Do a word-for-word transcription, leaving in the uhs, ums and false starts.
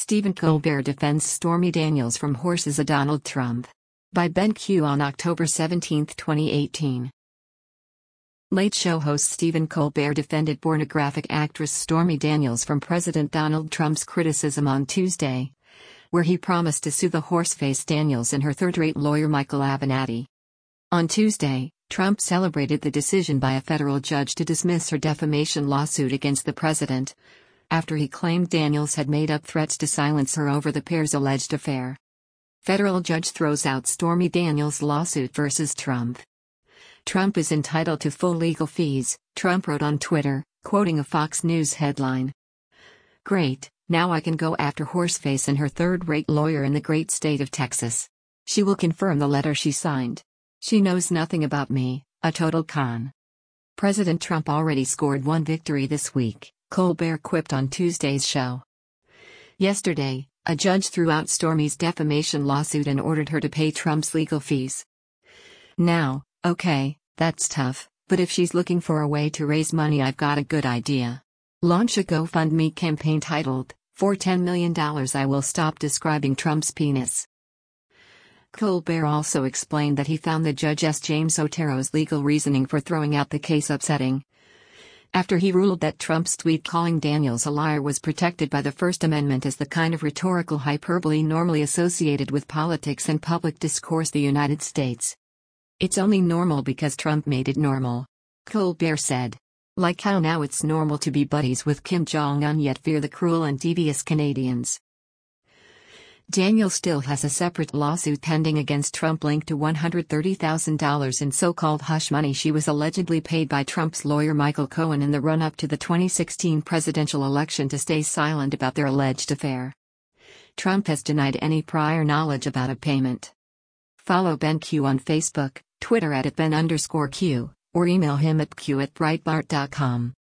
Stephen Colbert defends Stormy Daniels from horses of Donald Trump. By Ben Q on October seventeenth, twenty eighteen. Late Show host Stephen Colbert defended pornographic actress Stormy Daniels from President Donald Trump's criticism on Tuesday, where he promised to sue the horseface Daniels and her third-rate lawyer Michael Avenatti. On Tuesday, Trump celebrated the decision by a federal judge to dismiss her defamation lawsuit against the president, after he claimed Daniels had made up threats to silence her over the pair's alleged affair. Federal judge throws out Stormy Daniels' lawsuit versus Trump. Trump is entitled to full legal fees, Trump wrote on Twitter, quoting a Fox News headline. Great, now I can go after Horseface and her third-rate lawyer in the great state of Texas. She will confirm the letter she signed. She knows nothing about me, a total con. President Trump already scored one victory this week, Colbert quipped on Tuesday's show. Yesterday, a judge threw out Stormy's defamation lawsuit and ordered her to pay Trump's legal fees. Now, okay, that's tough, but if she's looking for a way to raise money, I've got a good idea. Launch a GoFundMe campaign titled, For ten million dollars I Will Stop Describing Trump's Penis. Colbert also explained that he found the Judge James Otero's legal reasoning for throwing out the case upsetting, after he ruled that Trump's tweet calling Daniels a liar was protected by the First Amendment as the kind of rhetorical hyperbole normally associated with politics and public discourse in the United States. It's only normal because Trump made it normal, Colbert said. Like how now it's normal to be buddies with Kim Jong-un yet fear the cruel and devious Canadians. Daniels still has a separate lawsuit pending against Trump linked to one hundred thirty thousand dollars in so-called hush money she was allegedly paid by Trump's lawyer Michael Cohen in the run-up to the twenty sixteen presidential election to stay silent about their alleged affair. Trump has denied any prior knowledge about a payment. Follow Ben Q on Facebook, Twitter at Ben underscore Q, or email him at q at breitbart dot com.